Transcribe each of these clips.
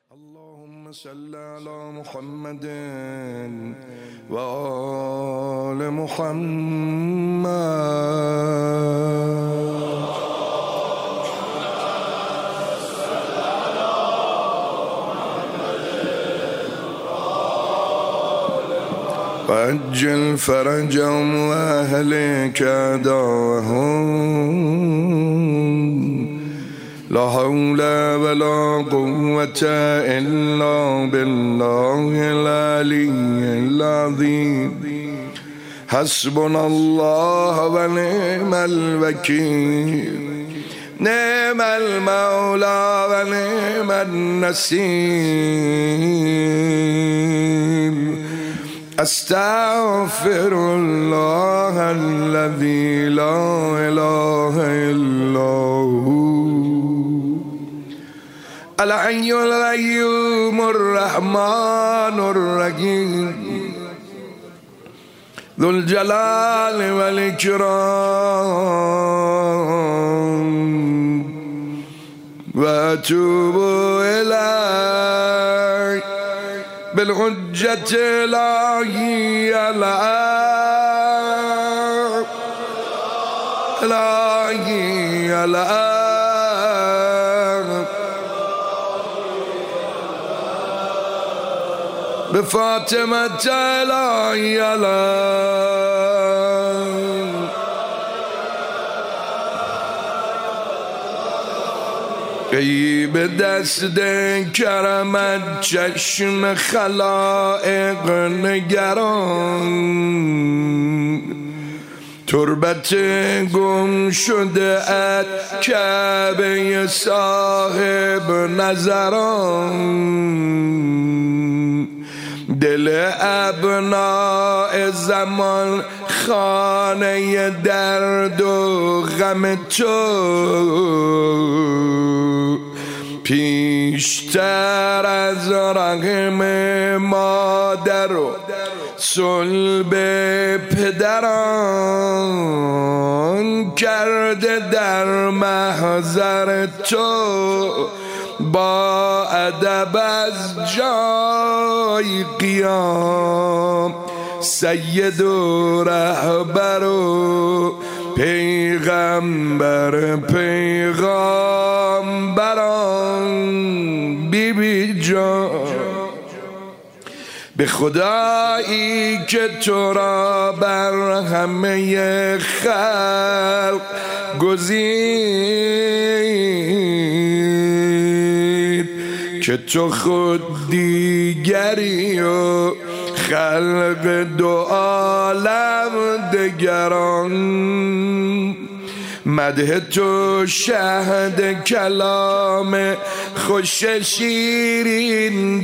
اللهم صل على محمد وآل محمد وعجل فرجهم وأهلك أعداءهم لا حول ولا قوة إلا بالله العلي العظيم حسبنا الله ونعم الوكيل نعم المولى ونعم النصير أستغفر الله الذي لا إله إلا هو الحي القيوم الرحمن الرحيم ذو الجلال والإكرام وأتوب إليك بالحجة الإلهية الإلهية بفاطمة الإلهية ای به دست کرمت چشم خلائق نگران تربت گم شده ات کعبه صاحب نظران دل ابناء زمان خانه درد و غم تو پیشتر از رحم مادر و صلب پدران کرده در محضر تو با ادب از جای قیام سید و رهبر و پیغمبر پیغامبران بی جان به خدایی که تو را بر همه خلق گزید که تو خود دیگری و خلق دو عالم دگران مدح تو شهد کلام خوش شیرین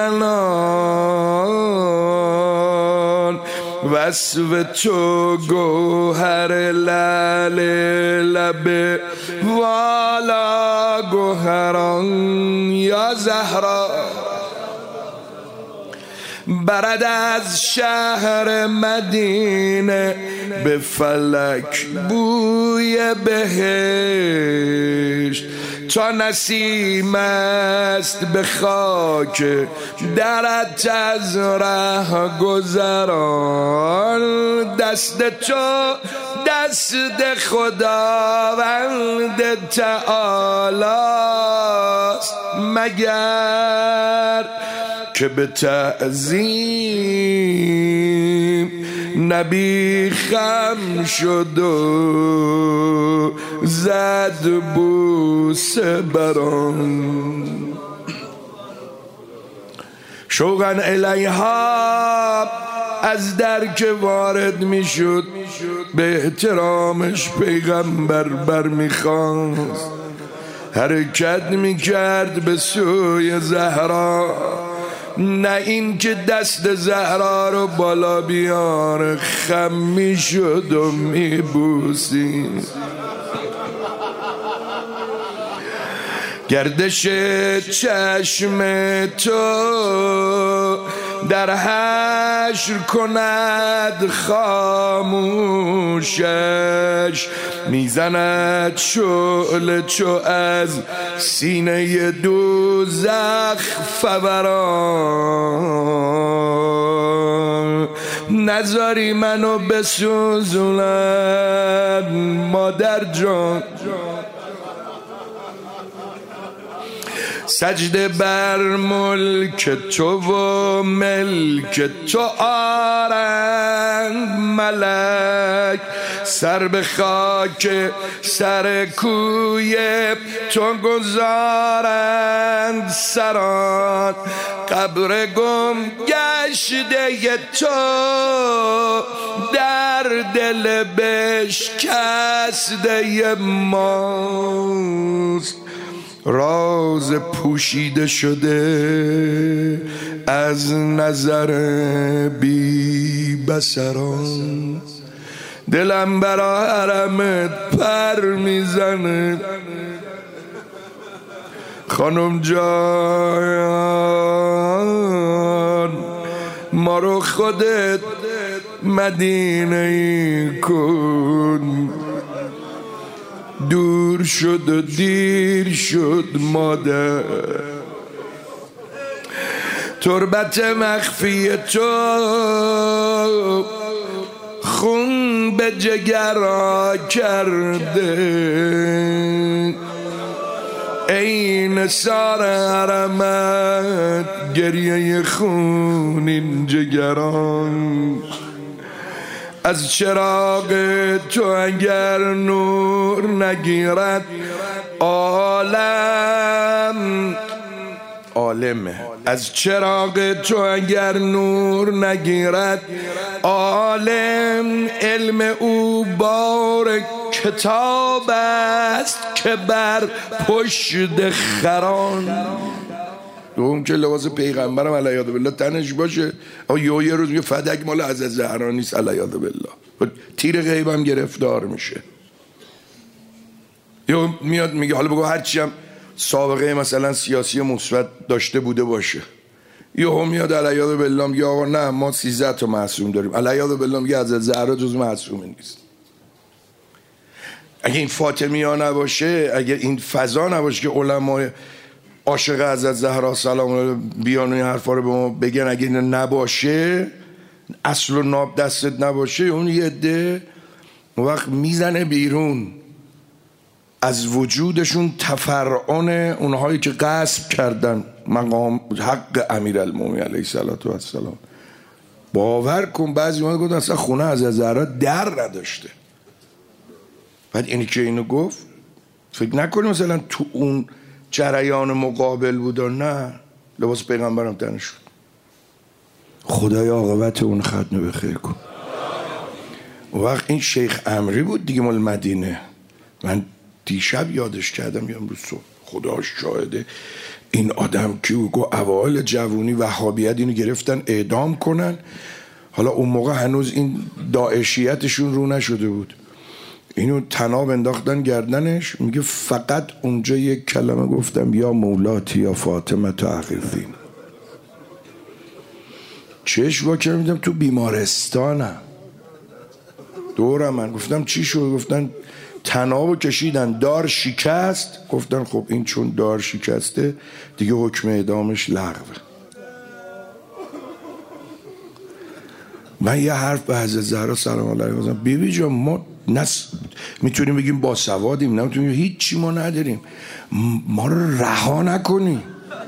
دهنان وصف تو گوهر لعل لب والا گوهران یا زهرا برد از شهر مدینه به فلک بوی بهشت تا نسیم است به خاک درت از ره گذران دست تو دست خداوند تعالی است مگر که به تعظیم نبی خم شد و زد بوسه بران شوقا الیها از در که وارد می شد به احترامش پیغمبر بر می خواست حرکت می کرد به سوی زهرا نه این که دست زهرا رو بالا بیاره خم می شد و می بوسید گردش چشم تو در حشر کند خاموشش، میزند شعله چو از سینه دوزخ فوران. نذاری منو بسوزونن مادر جان، سجده بر ملک تو و ملک تو آرند ملک، سر به خاک سر کوی تو گذارند سران. قبر گم گشته تو در دل بشکسته ماست، راز پوشیده شده از نظر بی بصران. دلم برا حرمت پر میزنه خانم جان، ما رو خودت مدینه ای کن. دور شد و دیر شد مادر، تربت مخفی تو خون به جگرها کرده. ای نثار حرمت گریه خونین جگران. از چراغ تو اگر نور نگیرد عالمه، از چراغ تو اگر نور نگیرد عالم، علم او بار کتاب است که بر پشت خران. دوم که لباس پیغمبرم علیه بالله تنش باشه، اما یه روز میگه فدک مال حضرت زهرا نیست علیه بالله، تیر غیبم گرفتار میشه. یا میاد میگه حالا بگو هرچی هم سابقه مثلا سیاسی مثبت داشته بوده باشه، یا میاد علیه بالله میگه آقا نه ما 13 تا معصوم داریم، علیه بالله میگه حضرت زهرا جز معصوم نیست. اگه این فاطمی ها نباشه، اگه این فضا نباشه که علمای عاشق حضرت زهرا سلام الله بیان این حرفا رو به ما بگن، اگه این نباشه، اصل و ناب دستت نباشه، اون یه عده اون وقت میزنه بیرون از وجودشون تفرعن اونهایی که غصب کردن مقام حق امیرالمومنین علیه السلام. باور کن بعضی ما گفتن اصلا خونه حضرت زهرا در نداشته. بعد اینی که اینو گفت فکر نکنی مثلا تو اون جریان مقابل بود و نه، لباس پیغمبرم تنش شد. خدای عاقبت اون ختنه بخیر کن. اون وقت این شیخ امری بود دیگه مال مدینه، من دیشب یادش کردم یا امروز صبح، خداش شاهده این آدم که گو اوایل جوونی وهابیت اینو گرفتن اعدام کنن. حالا اون موقع هنوز این داعشیتشون رو نشده بود، اینو طناب انداختن گردنش. میگه فقط اونجا یک کلمه گفتم یا مولاتی یا فاطمه تو اغیثین. چش واکر میدم تو بیمارستانم، دورم من گفتم چی شد؟ گفتن طنابو کشیدن، دار شکست. گفتن خب این چون دار شکسته دیگه حکم اعدامش لغوه. من یه حرف به حضرت زهرا سلام الله علیها بزنم، بیبی جان ما میتونیم بگیم باسوادیم، نمیتونیم هیچ چی ما نداریم، ما رو رها نکنی.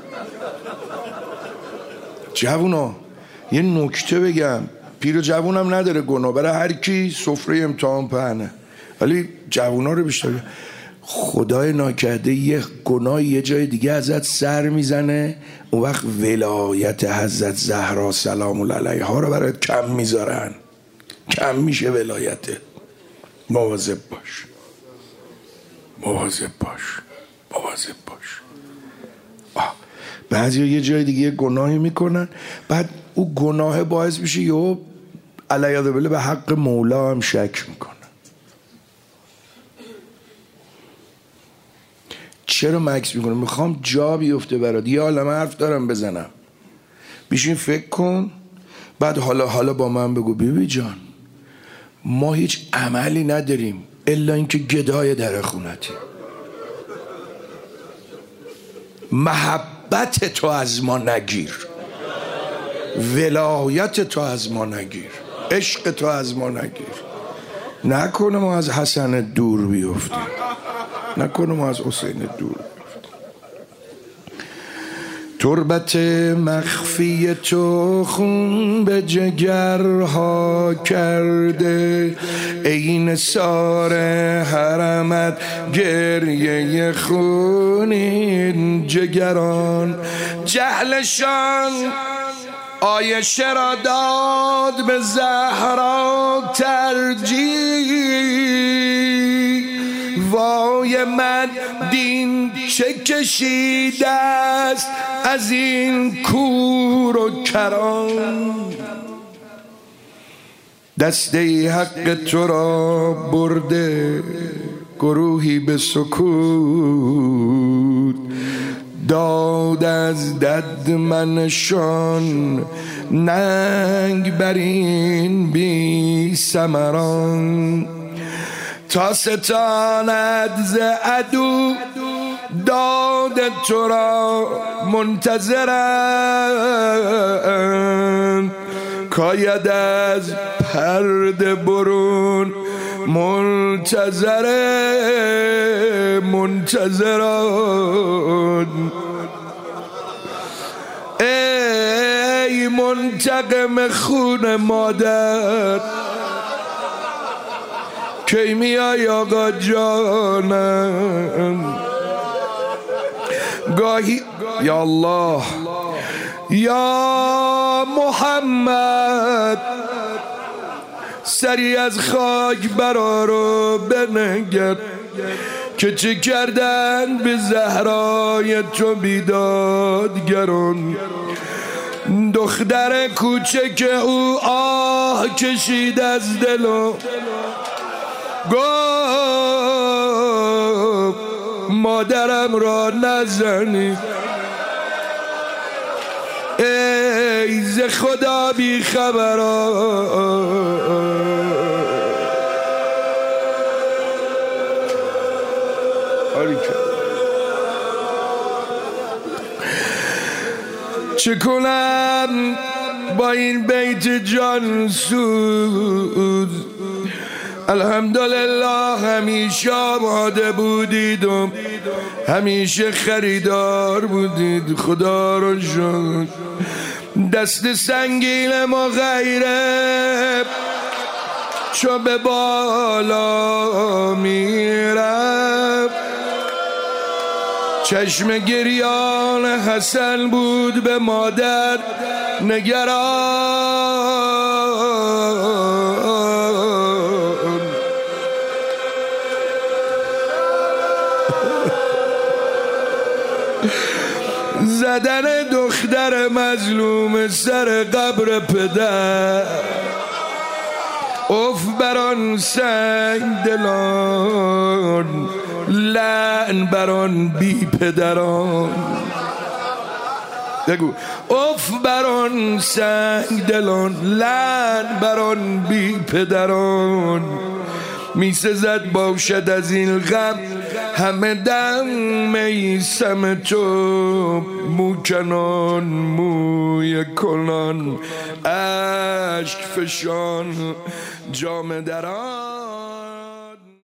جوونا یه نکته بگم، پیر و جوونم نداره گناه، برای هر کی سفره امتحان پهنه، ولی جوونا رو بیشتر خدای ناکرده یه گناه یه جای دیگه ازت سر میزنه، اون وقت ولایت حضرت زهرا سلام الله علیها رو برات کم میذارن، کم میشه ولایته. مواظب باش، مواظب باش، مواظب باش. بعضی یه جای دیگه گناهی میکنن، بعد او گناه باعث میشه یهو علیه بالله به حق مولا هم شک میکنن. چرا مکس میکنه؟ میخوام جا بیفته برات، یه عالمه حرف دارم بزنم، بیشین فکر کن، بعد حالا با من بگو بیبی جان ما هیچ عملی نداریم الا اینکه گدای در خونتی. محبت تو از ما نگیر، ولایت تو از ما نگیر، عشق تو از ما نگیر. نکنه ما از حسن دور بیفتیم، نکنه ما از حسین دور بیفتیم. تربت مخفی تو خون به جگرها کرده، این سار حرمت گریه خونین جگران. جهلشان عایشه را داد به زهرا ترجیح، وای من دین چه کشیده است از این کور و کران. دسته حق تو را برده گروهی به سکوت، داد از ددمنشان ننگ بر این بی ثمران. تا ستاند ز عدو داد تو را منتظرند، کاید از پرده برون منتظران. ای منتقم خون مادر کی میای آقا جانم؟ گاهی یا الله یا محمد سری از خاک برارو بنگر که چه کردن به زهرای تو بیدادگران. دختر کوچک او آه کشید از دل و گفت مادرم را نزنی. ای ز خدا بی خبران، چه کنم با این بیت جان سوز؟ الحمدلله همیشه آماده بودید و همیشه خریدار بودید. خدا رو شکر دست سنگین ما غیره چو به بالا میرم. چشم گریان حسن بود به مادر نگران. زدن دختر مظلوم سر قبر پدر، اف بران سنگ دلان، لعن بران بی پدران. بگو اف بران سنگ دلان، لعن بران بی پدران. میسزد باشد از این غم همه دم میسم تو، موکنان موی کنان اشک فشان جام دران.